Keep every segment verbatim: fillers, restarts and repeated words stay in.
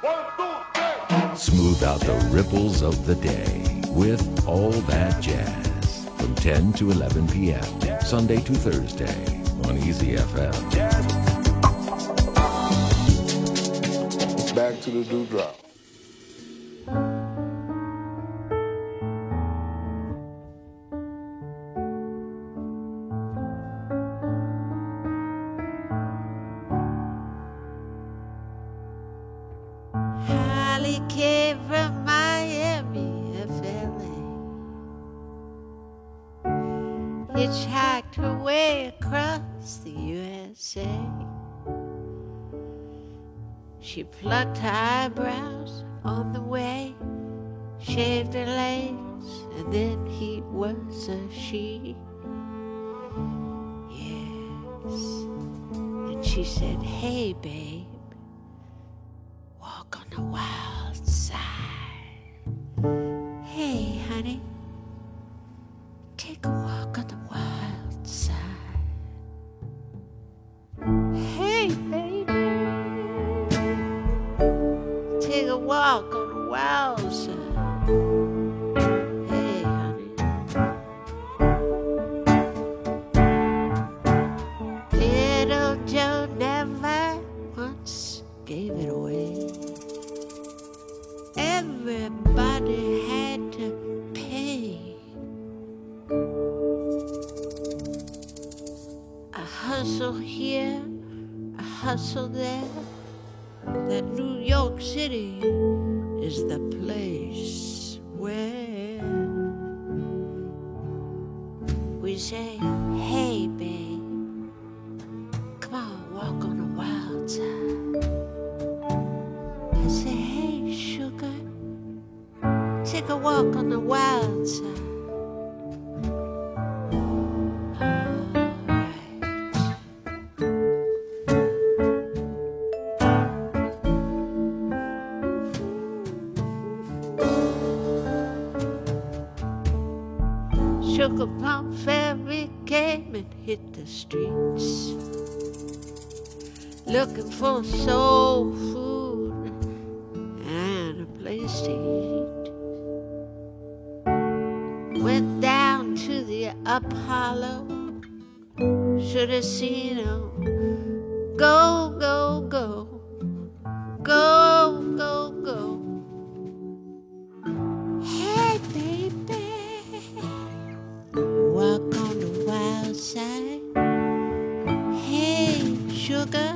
Smooth out the ripples of the day with All That Jazz from ten to eleven p.m. Sunday to Thursday on Easy F M. Back to the dewdrop. Holly came from Miami, F L A. Hitchhiked her way across the U S A. She plucked her eyebrows on the way, shaved her legs, and then he was a she. Yes. And she said, hey, babe, walk on the wild side. Hey, honey, take a walk on the wild side. Hey, baby, take a walk on the wild side. Hey, honey. Little Joe never once gave it away. Everybody had to pay. A hustle here, a hustle there. That New York City is the place where we say, hey, babe, come on, walk on the wild side. I say, hey, sugar, take a walk on the wild side. Sugar Plum Fairy came and hit the streets, looking for soul food and a place to eat. Went down to the Apollo, should have seen him go, go, go, go, go, go. Hey, baby, walk on the wild side. Hey, sugar,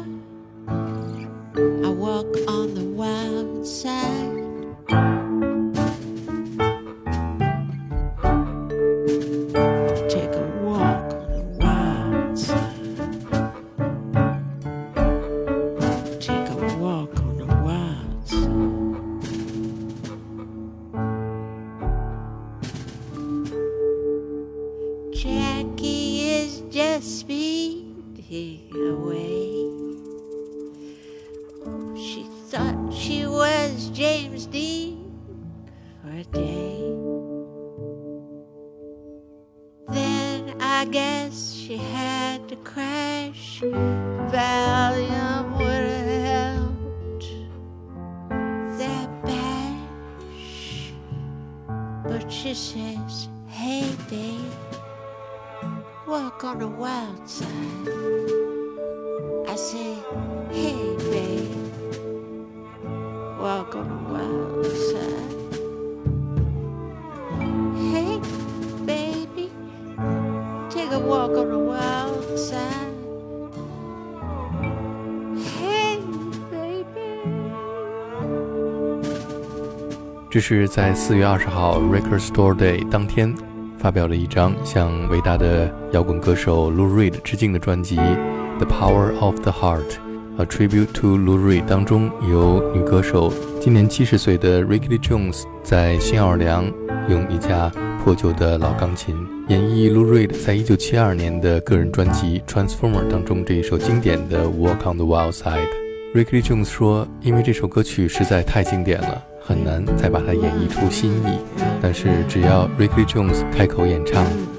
I walk on the wild side. Take a walk on the wild side. Take a walk on the wild side. Jackie is just speeding away. Oh, she thought she was James Dean for a day. Then I guess she had to crash. Valium would have helped that bash. But she says, hey, babe, walk on the wild side. I say, hey, babe, walk on the wild side. Hey, baby, take a walk on the wild side. Hey, baby。 这是在四月二十号 Record Store Day 当天发表了一张向伟大的摇滚歌手 Lou Reed 致敬的专辑 The Power of the Heart A Tribute to Lou Reed 当中，由女歌手今年七十岁的 Ricky Jones 在新奥尔良用一架破旧的老钢琴演绎 Lou Reed 在一九七二年的个人专辑 Transformer 当中这一首经典的 Walk on the Wild Side。Ricky Jones 说，因为这首歌曲实在太经典了，很难再把它演绎出新意，但是只要 Ricky Jones 开口演唱，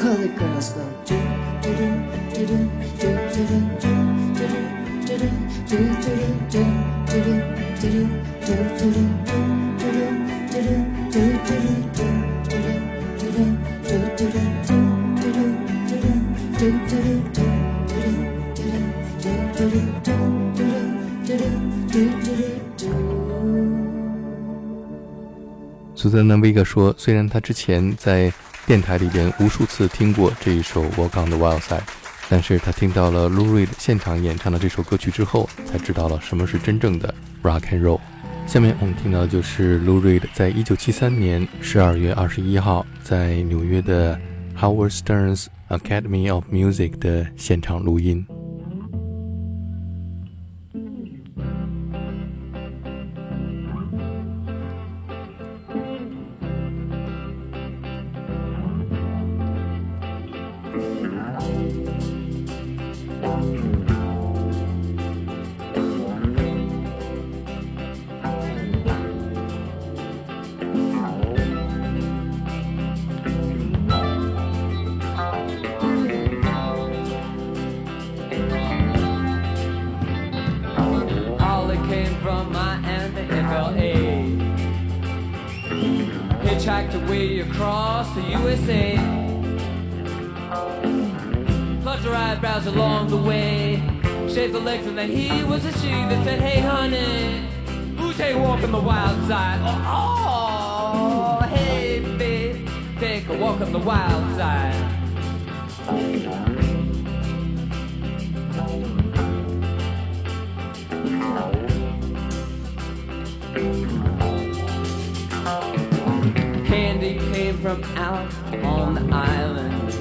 colored girls go do do do do do do do do do do do do do do。 苏珊娜·维格说，虽然他之前在电台里边无数次听过这一首《Walk on the Wild Side》，但是他听到了 Lou Reed 现场演唱的这首歌曲之后，才知道了什么是真正的 Rock and Roll。下面我们听到的就是 Lou Reed 在一九七三年十二月二十一号在纽约的 Howard Stern's Academy of Music 的现场录音。 Hitchhiked away across the U S A. Plucked her eyebrows along the way. Shaved the legs and then he was a she that said, hey honey, who take a walk on the wild side? Oh, oh hey babe, take a walk on the wild side. Candy came from out on the island.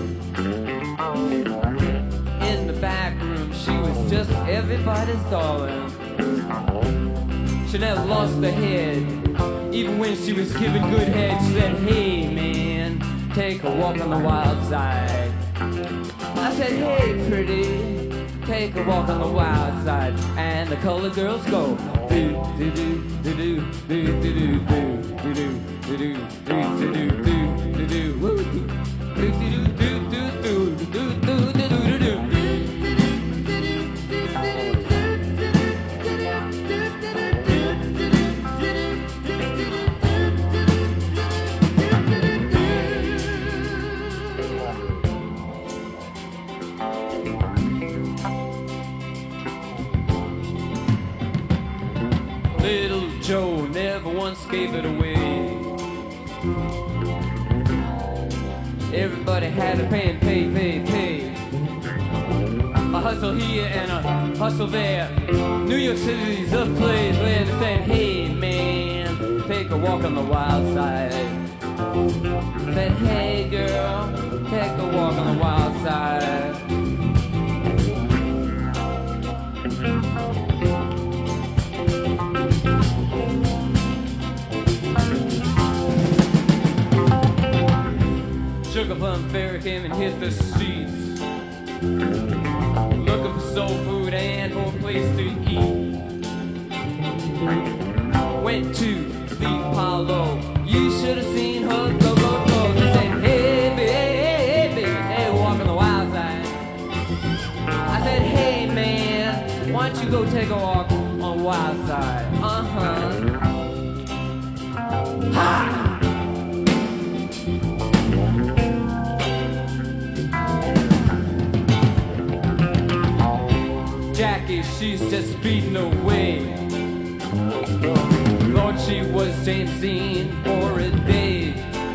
In the back room, she was just everybody's darling. She never lost her head, even when she was giving good head. She said, hey man, take a walk on the wild side. I said, hey pretty, take a walk on the wild side. And the colored girls go do do do do do do do do do do do do do do do do do woo do do do do do do do do do do do. Little Joe never once gave it away. Everybody had to pay and pay, pay, pay. A hustle here and a hustle there. New York City's a place where they said, hey man, take a walk on the wild side. Said, hey girl, take a walk on the wild side. Sugar Plum Fairy came and hit the streets, looking for soul food and for a place to eat. Went to the Apollo, you should have seen her go, go, go. They said, hey, baby, hey, baby, hey, walk on the wild side. I said, hey, man, why don't you go take a walk on the wild side? Uh-huh. Ha! Jackie, she's just speeding away. Thought she was James Dean for a day.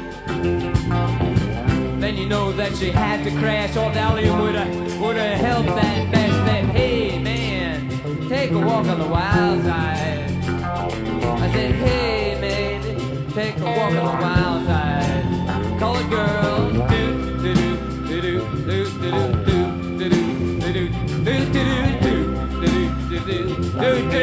Then you know that she had to crash. Old Allium would have would have helped that bash. Said, hey man, take a walk on the wild side. I said, hey baby, take a walk on the wild side. Colored girls, do do do do do do do do do do do do do do do. Do do do do do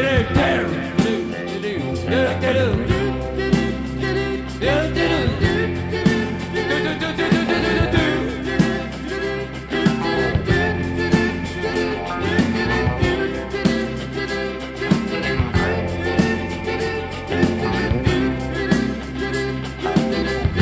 do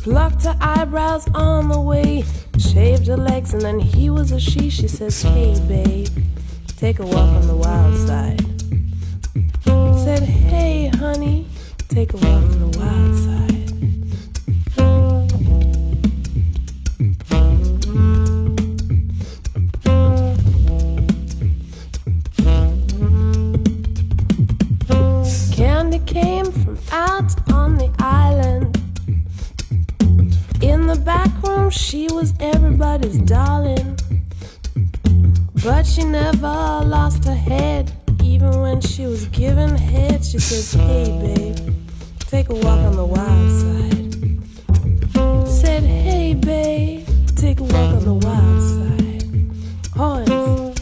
Plucked her eyebrows on the way, shaved her legs, and then he was a she. She says, hey babe, take a walk on the wild side. Said, hey honey, take a walk on the wild side. Candy came from out on the island. In the back room she was everybody's darling, but she never lost her head. Even when she was given head, she says, hey babe, take a walk on the wild side. Said, hey babe, take a walk on the wild side. Horns.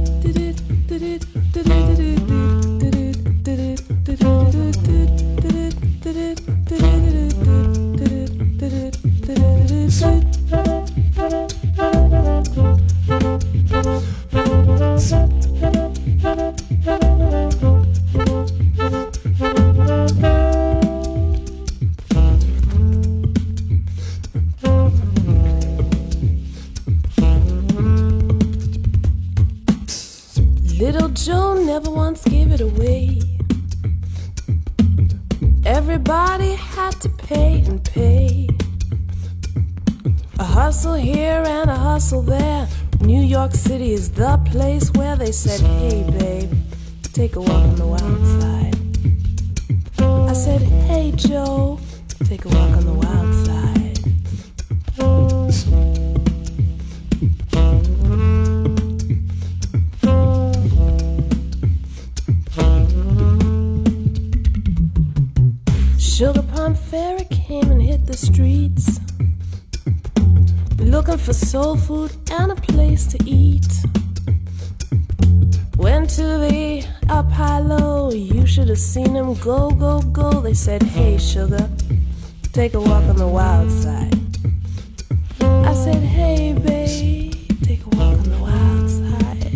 Little Joe never once gave it away. Everybody had to pay and pay. A hustle here and a hustle there. New York City is the place where they said, hey babe, take a walk on the wild side. I said, hey Joe, take a walk on the wild side. Sugar Plum Fairy came and hit the streets, looking for soul food and a place to eat. Went to the up high low, you should have seen them go, go, go. They said, hey sugar, take a walk on the wild side. I said, hey babe, take a walk on the wild side.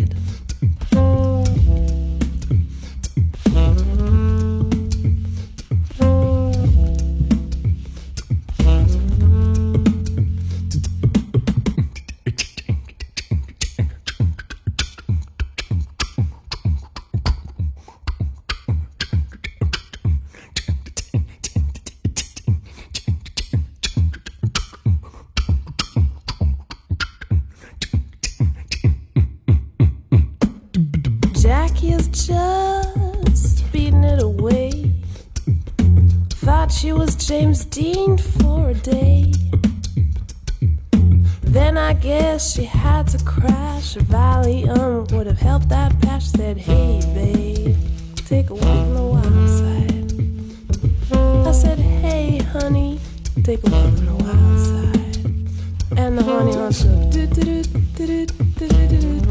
Jackie is just speeding it away. Thought she was James Dean for a day. Then I guess she had to crash. A Valium would have helped that patch. Said, hey babe, take a walk on the wild side. I said, hey honey, take a walk on the wild side. And the honey hunts go do do do do do do do do do.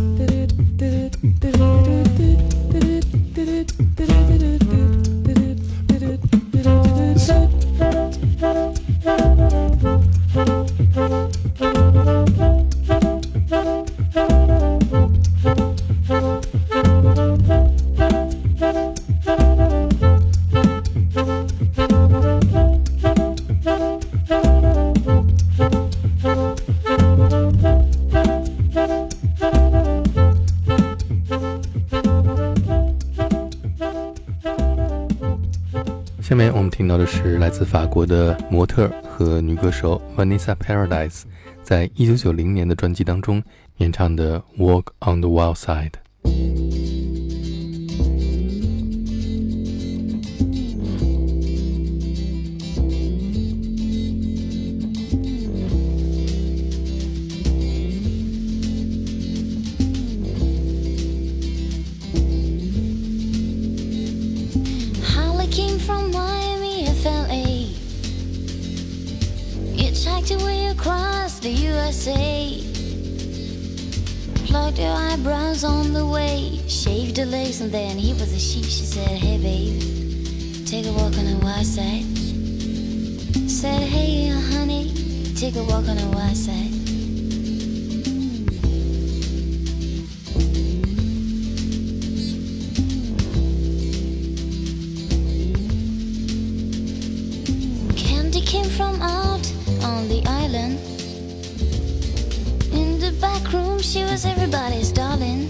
下面我们听到的是来自法国的模特和女歌手 Vanessa Paradis 在一九九零年的专辑当中演唱的 Walk on the Wild Side.To U S A, plucked her eyebrows on the way, shaved her legs, and then he was a she. She said, hey babe, take a walk on the wild side. Said, hey honey, take a walk on the wild side. Candy came from out she was everybody's darling.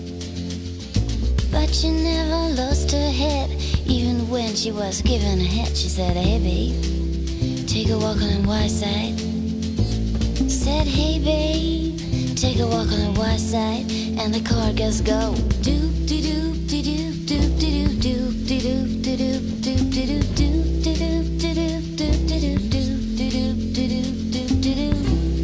But she never lost her head. Even when she was given a head, she said, hey babe, take a walk on the wide side. Said, hey babe, take a walk on the wide side. And the car goes go doop de doop de doop doop de doop doop de doop de doop doop de doop doop de doop de doop doop de doop doop de doop de doop doop de doop.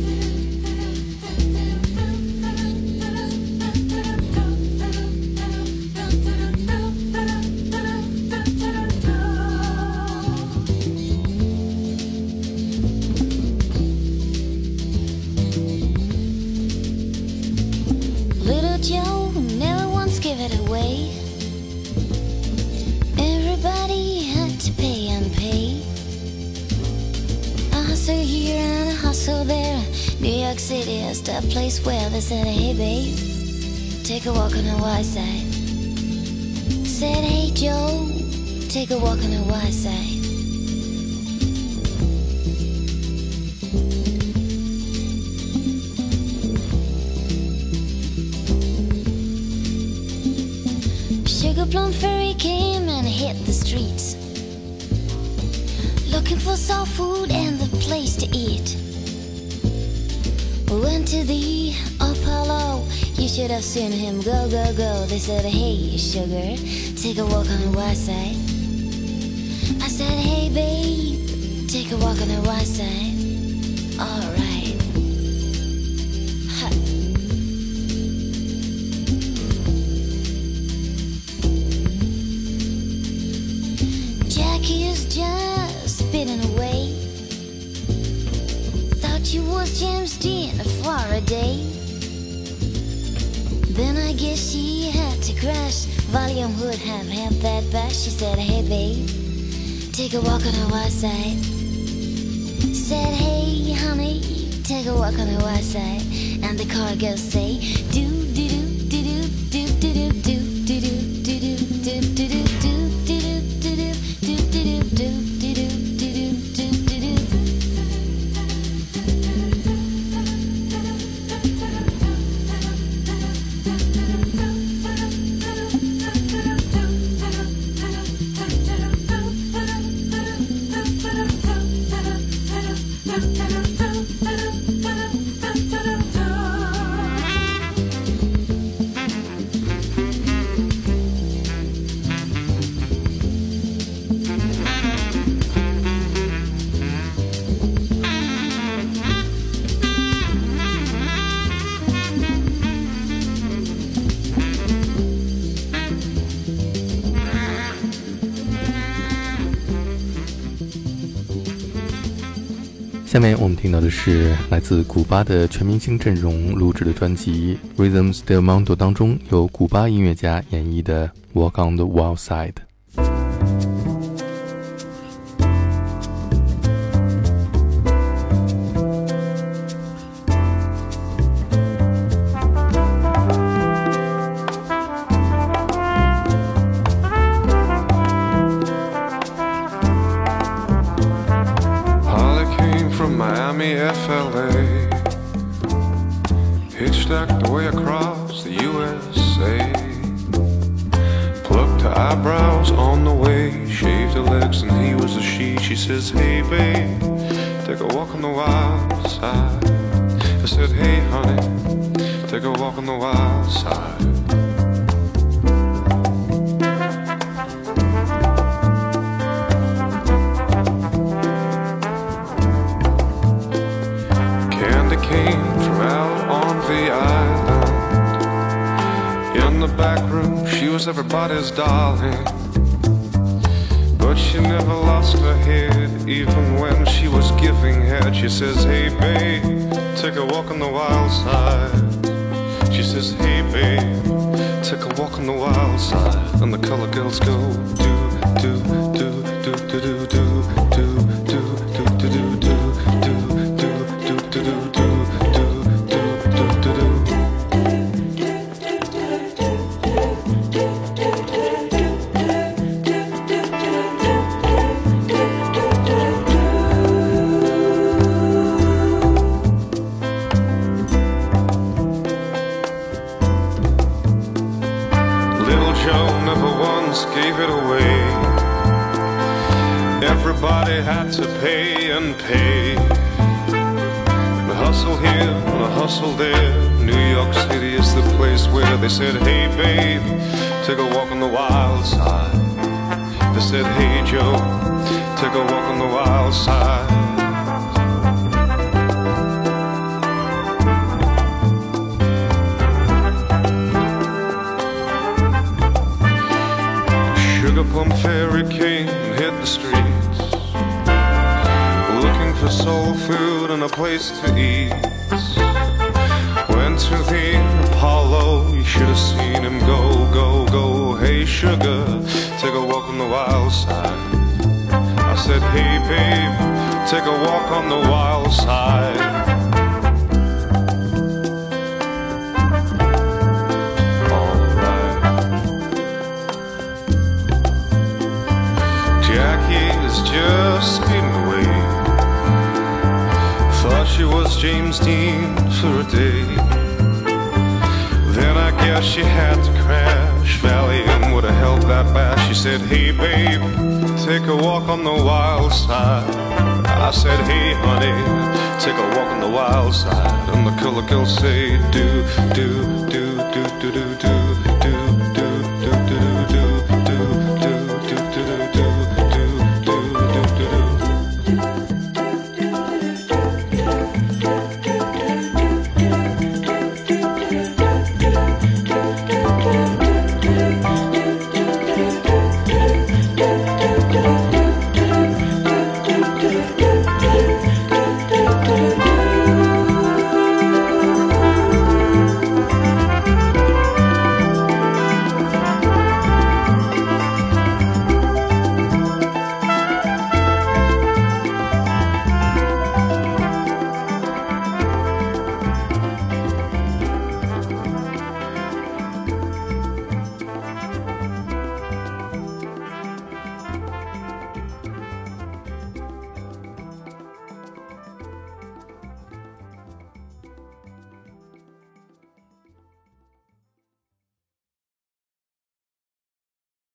Little Joe never once gave it away. Everybody had to pay and pay. A hustle here and a hustle there. New York City is the place where they said, hey babe, take a walk on the wide side. Said, hey Joe, take a walk on the wide side. Sugar Plum Fairy came and hit the streets, looking for soul food and the place to eat. We went to the Apollo, you should have seen him go, go, go. They said, hey sugar, take a walk on the wide side. I said, hey babe, take a walk on the wide side. Alright. Jackie is just spinning away. Thought you was James Dean for a day. Then I guess she had to crash. Volume would have had that bash. She said, hey babe, take a walk on the wide side. Said, hey honey, take a walk on the wide side. And the car girls say, do do do do do do do do do do do do do do do. 下面我们听到的是来自古巴的全明星阵容录制的专辑 Rhythms del Mundo 当中由古巴音乐家演绎的 Walk on the Wild Side。 F L A, hitchhiked the way across the U S A, plucked her eyebrows on the way, shaved her legs and he was a she. She says, hey babe, take a walk on the wild side. I said, hey honey, take a walk on the wild side. Came from out on the island. In the back room, she was everybody's darling. But she never lost her head, even when she was giving head. She says, hey babe, take a walk on the wild side. She says, hey babe, take a walk on the wild side. And the color girls go do, do, do, do, do, do, do, do, do, do, do, do, do. everybody had to pay and pay. The hustle here, the hustle there. New York City is the place where they said, hey babe, take a walk on the wild side. They said, hey Joe, take a walk on the wild side. Sugar Plum Fairy came and hit the streets, looking for soul food and a place to eat. Went to the Apollo, you should have seen him go, go, go. Hey sugar, take a walk on the wild side. I said, hey babe, take a walk on the wild side. Just speeding away. Thought she was James Dean for a day. Then I guess she had to crash. Valium would have helped that bash. She said, hey babe, take a walk on the wild side. I said, hey honey, take a walk on the wild side. And the killer girls say, do, do, do, do, do, do, do.